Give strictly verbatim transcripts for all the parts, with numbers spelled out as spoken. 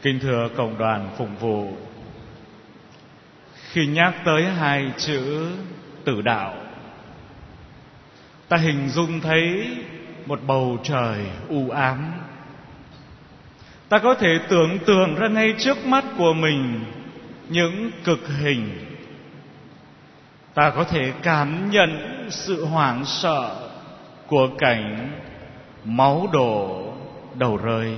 Kính thưa cộng đoàn phụng vụ, khi nhắc tới hai chữ tử đạo, ta hình dung thấy một bầu trời u ám. Ta có thể tưởng tượng ra ngay trước mắt của mình những cực hình. Ta có thể cảm nhận sự hoảng sợ của cảnh máu đổ đầu rơi.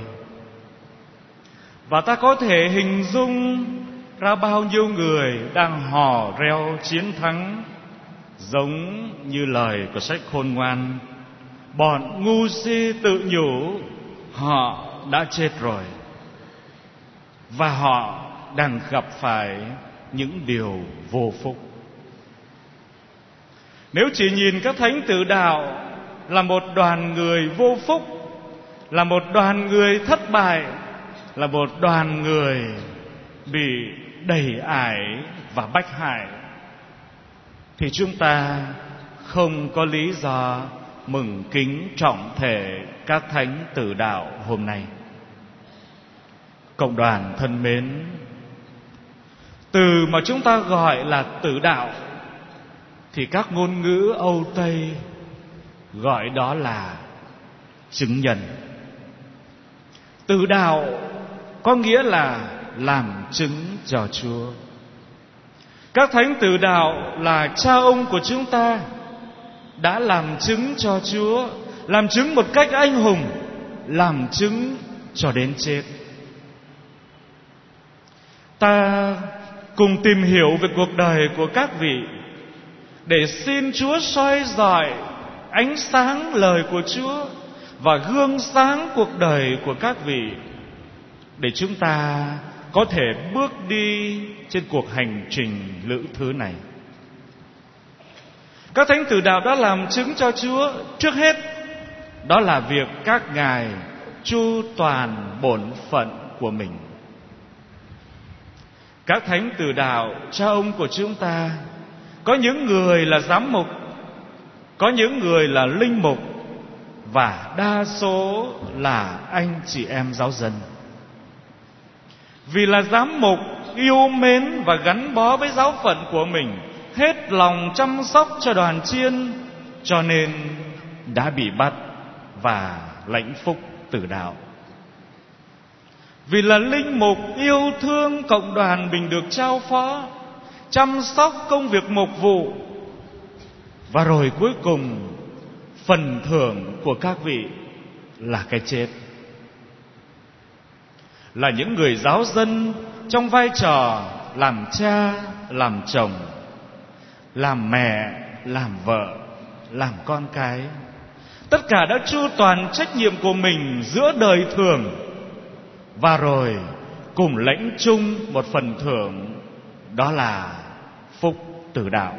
Và ta có thể hình dung ra bao nhiêu người đang hò reo chiến thắng, giống như lời của sách Khôn Ngoan: bọn ngu si tự nhủ họ đã chết rồi, và họ đang gặp phải những điều vô phúc. Nếu chỉ nhìn các thánh tử đạo là một đoàn người vô phúc, là một đoàn người thất bại, là một đoàn người bị đầy ải và bách hại, thì chúng ta không có lý do mừng kính trọng thể các thánh tử đạo hôm nay. Cộng đoàn thân mến, từ mà chúng ta gọi là tử đạo thì các ngôn ngữ Âu Tây gọi đó là chứng nhân. Tử đạo có nghĩa là làm chứng cho Chúa. Các thánh tử đạo là cha ông của chúng ta, đã làm chứng cho Chúa, làm chứng một cách anh hùng, làm chứng cho đến chết. Ta cùng tìm hiểu về cuộc đời của các vị, để xin Chúa soi rọi ánh sáng lời của Chúa và gương sáng cuộc đời của các vị, để chúng ta có thể bước đi trên cuộc hành trình lữ thứ này. Các thánh tử đạo đã làm chứng cho Chúa. Trước hết, đó là việc các ngài chu toàn bổn phận của mình. Các thánh tử đạo, cha ông của chúng ta, có những người là giám mục, có những người là linh mục, và đa số là anh chị em giáo dân. Vì là giám mục yêu mến và gắn bó với giáo phận của mình, hết lòng chăm sóc cho đoàn chiên, cho nên đã bị bắt và lãnh phúc tử đạo. Vì là linh mục yêu thương cộng đoàn mình được trao phó, chăm sóc công việc mục vụ, và rồi cuối cùng phần thưởng của các vị là cái chết. Là những người giáo dân trong vai trò làm cha, làm chồng, làm mẹ, làm vợ, làm con cái, tất cả đã chu toàn trách nhiệm của mình giữa đời thường, và rồi cùng lãnh chung một phần thưởng, đó là phúc tử đạo.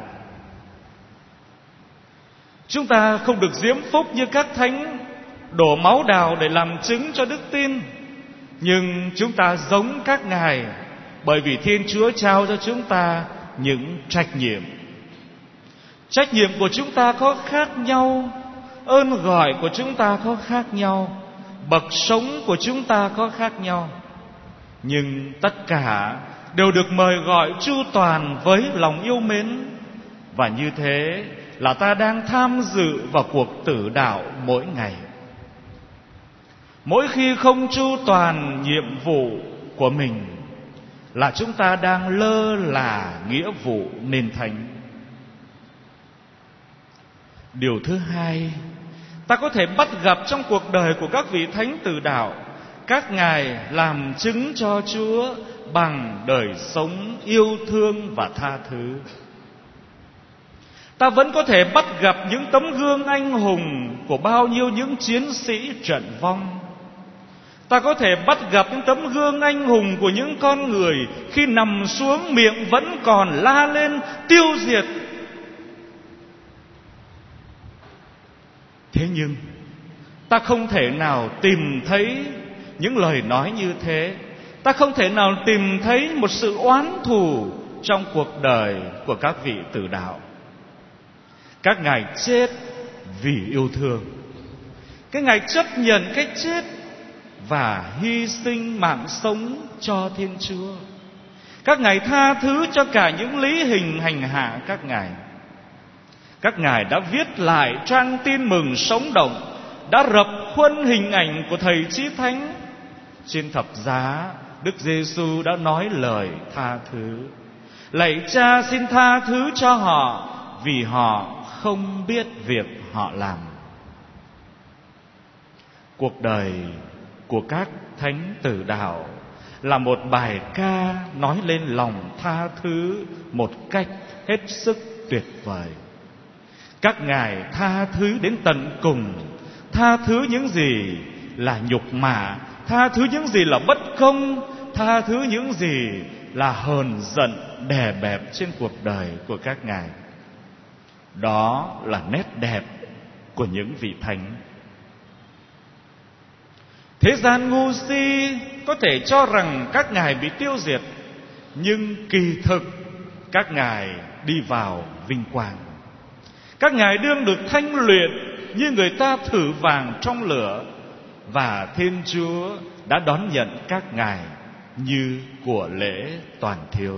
Chúng ta không được diễm phúc như các thánh đổ máu đào để làm chứng cho đức tin, nhưng chúng ta giống các ngài bởi vì Thiên Chúa trao cho chúng ta những trách nhiệm. Trách nhiệm của chúng ta có khác nhau, ơn gọi của chúng ta có khác nhau, bậc sống của chúng ta có khác nhau, nhưng tất cả đều được mời gọi chu toàn với lòng yêu mến. Và như thế là ta đang tham dự vào cuộc tử đạo mỗi ngày. Mỗi khi không chu toàn nhiệm vụ của mình là chúng ta đang lơ là nghĩa vụ nên thánh. Điều thứ hai, ta có thể bắt gặp trong cuộc đời của các vị thánh tử đạo, các ngài làm chứng cho Chúa bằng đời sống yêu thương và tha thứ. Ta vẫn có thể bắt gặp những tấm gương anh hùng của bao nhiêu những chiến sĩ trận vong. Ta có thể bắt gặp những tấm gương anh hùng của những con người khi nằm xuống miệng vẫn còn la lên tiêu diệt. Thế nhưng ta không thể nào tìm thấy những lời nói như thế. Ta không thể nào tìm thấy một sự oán thù trong cuộc đời của các vị tử đạo. Các ngài chết vì yêu thương. Các ngài chấp nhận cái chết và hy sinh mạng sống cho Thiên Chúa. Các ngài tha thứ cho cả những lý hình hành hạ các ngài. Các ngài đã viết lại trang tin mừng sống động, đã rập khuôn hình ảnh của Thầy Chí Thánh. Trên thập giá, Đức Giêsu đã nói lời tha thứ: lạy Cha, xin tha thứ cho họ, vì họ không biết việc họ làm. Cuộc đời của các thánh tử đạo là một bài ca nói lên lòng tha thứ một cách hết sức tuyệt vời. Các ngài tha thứ đến tận cùng, tha thứ những gì là nhục mạ, tha thứ những gì là bất công, tha thứ những gì là hờn giận đè bẹp trên cuộc đời của các ngài. Đó là nét đẹp của những vị thánh. Thế gian ngu si có thể cho rằng các ngài bị tiêu diệt, nhưng kỳ thực các ngài đi vào vinh quang. Các ngài đương được thanh luyện như người ta thử vàng trong lửa, và Thiên Chúa đã đón nhận các ngài như của lễ toàn thiêu.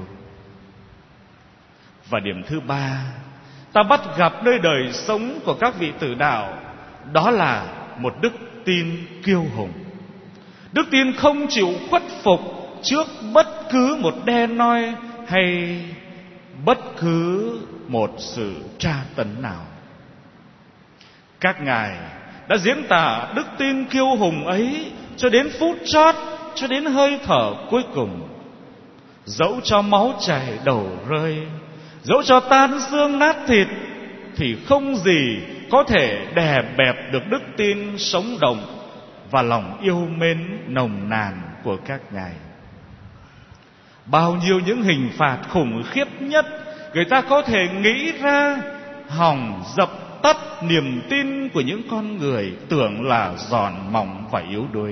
Và điểm thứ ba ta bắt gặp nơi đời sống của các vị tử đạo, đó là một đức tin kiêu hùng. Đức tin không chịu khuất phục trước bất cứ một đe noi hay bất cứ một sự tra tấn nào. Các ngài đã diễn tả đức tin kiêu hùng ấy cho đến phút chót, cho đến hơi thở cuối cùng. Dẫu cho máu chảy đầu rơi, dẫu cho tan xương nát thịt, thì không gì có thể đè bẹp được đức tin sống động và lòng yêu mến nồng nàn của các ngài. Bao nhiêu những hình phạt khủng khiếp nhất người ta có thể nghĩ ra hòng dập tắt niềm tin của những con người tưởng là giòn mỏng và yếu đuối.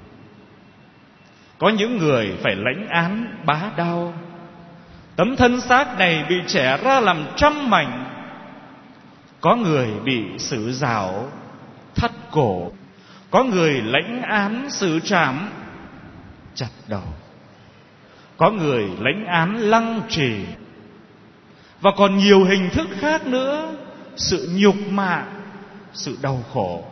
Có những người phải lãnh án bá đao, tấm thân xác này bị chẻ ra làm trăm mảnh. Có người bị xử rào thắt cổ, có người lãnh án xử trảm chặt đầu, có người lãnh án lăng trì, và còn nhiều hình thức khác nữa. Sự nhục mạ, sự đau khổ,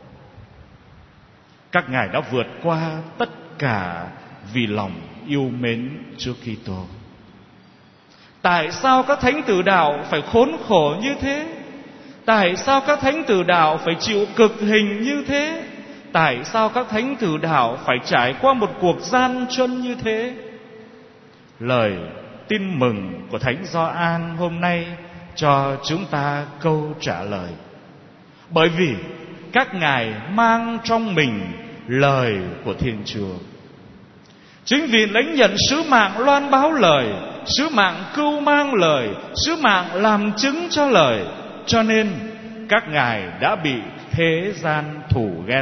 các ngài đã vượt qua tất cả vì lòng yêu mến Chúa Kitô. Tại sao các thánh tử đạo phải khốn khổ như thế? Tại sao các thánh tử đạo phải chịu cực hình như thế? Tại sao các thánh tử đạo phải trải qua một cuộc gian truân như thế? Lời tin mừng của Thánh Gioan hôm nay cho chúng ta câu trả lời. Bởi vì các ngài mang trong mình lời của Thiên Chúa. Chính vì lãnh nhận sứ mạng loan báo lời, sứ mạng cưu mang lời, sứ mạng làm chứng cho lời, cho nên các ngài đã bị thế gian thù ghét.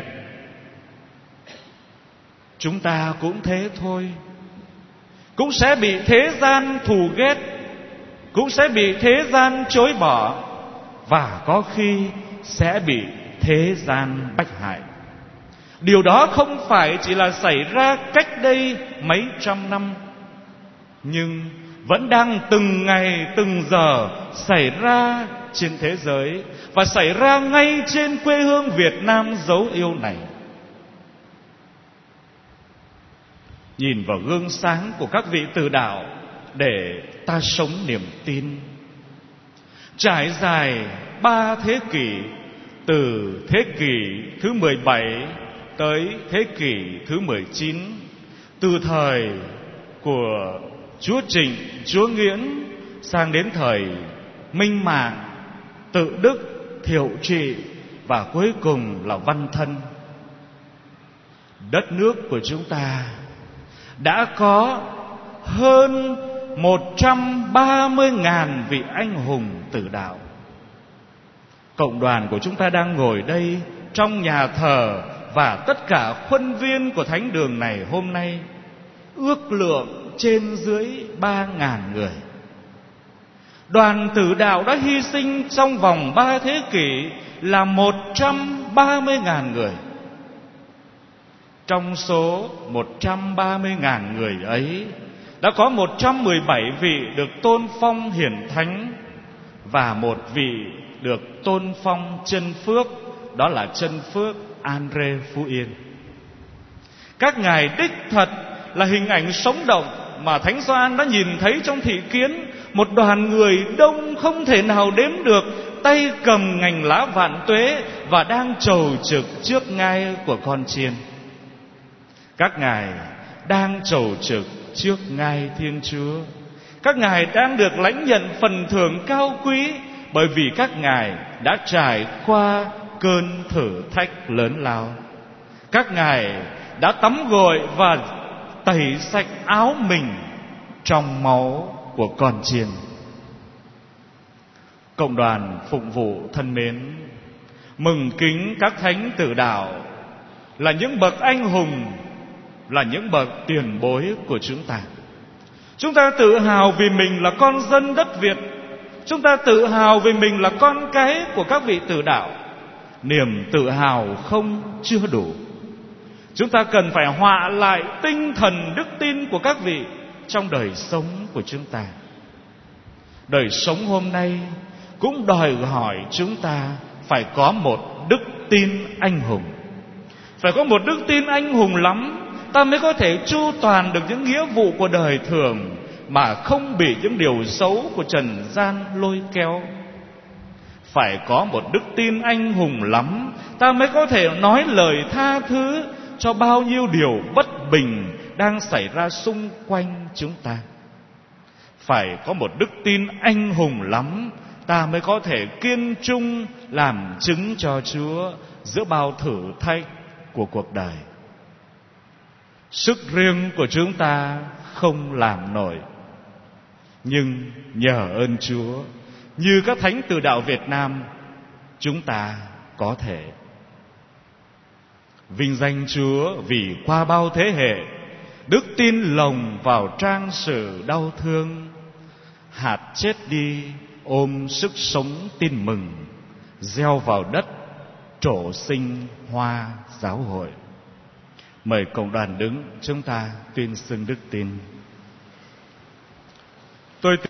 Chúng ta cũng thế thôi, cũng sẽ bị thế gian thù ghét, cũng sẽ bị thế gian chối bỏ, và có khi sẽ bị thế gian bách hại. Điều đó không phải chỉ là xảy ra cách đây mấy trăm năm, nhưng vẫn đang từng ngày từng giờ xảy ra trên thế giới, và xảy ra ngay trên quê hương Việt Nam dấu yêu này. Nhìn vào gương sáng của các vị tử đạo để ta sống niềm tin. Trải dài ba thế kỷ, từ thế kỷ thứ mười bảy tới thế kỷ thứ mười chín, từ thời của Chúa Trịnh, Chúa Nghiễn sang đến thời Minh Mạng, Tự Đức, Thiệu Trị và cuối cùng là Văn Thân. Đất nước của chúng ta đã có hơn một trăm ba mươi ngàn vị anh hùng tử đạo. Cộng đoàn của chúng ta đang ngồi đây trong nhà thờ, và tất cả khuân viên của thánh đường này hôm nay ước lượng trên dưới ba ngàn người. Đoàn tử đạo đã hy sinh trong vòng ba thế kỷ là một trăm ba mươi ngàn người. trong số một trăm ba mươi nghìn người ấy đã có một trăm mười bảy vị được tôn phong hiển thánh và một vị được tôn phong chân phước, đó là chân phước Andre Phú Yên. Các ngài đích thật là hình ảnh sống động mà Thánh Gioan đã nhìn thấy trong thị kiến, một đoàn người đông không thể nào đếm được, tay cầm ngành lá vạn tuế và đang chầu trực trước ngai của con chiên. Các ngài đang chầu trực trước ngai Thiên Chúa. Các ngài đang được lãnh nhận phần thưởng cao quý, bởi vì các ngài đã trải qua cơn thử thách lớn lao. Các ngài đã tắm gội và tẩy sạch áo mình trong máu của con chiên. Cộng đoàn phụng vụ thân mến, mừng kính các thánh tử đạo là những bậc anh hùng, là những bậc tiền bối của chúng ta. Chúng ta tự hào vì mình là con dân đất Việt. Chúng ta tự hào vì mình là con cái của các vị tử đạo. Niềm tự hào không chưa đủ. Chúng ta cần phải họa lại tinh thần đức tin của các vị trong đời sống của chúng ta. Đời sống hôm nay cũng đòi hỏi chúng ta phải có một đức tin anh hùng. Phải có một đức tin anh hùng lắm, ta mới có thể chu toàn được những nghĩa vụ của đời thường mà không bị những điều xấu của trần gian lôi kéo. Phải có một đức tin anh hùng lắm, ta mới có thể nói lời tha thứ cho bao nhiêu điều bất bình đang xảy ra xung quanh chúng ta. Phải có một đức tin anh hùng lắm, ta mới có thể kiên trung làm chứng cho Chúa giữa bao thử thách của cuộc đời. Sức riêng của chúng ta không làm nổi, nhưng nhờ ơn Chúa, như các thánh tử đạo Việt Nam, chúng ta có thể. Vinh danh Chúa vì qua bao thế hệ, đức tin lồng vào trang sử đau thương. Hạt chết đi ôm sức sống tin mừng, gieo vào đất trổ sinh hoa giáo hội. Mời cộng đoàn đứng, chúng ta tuyên xưng đức tin. Tôi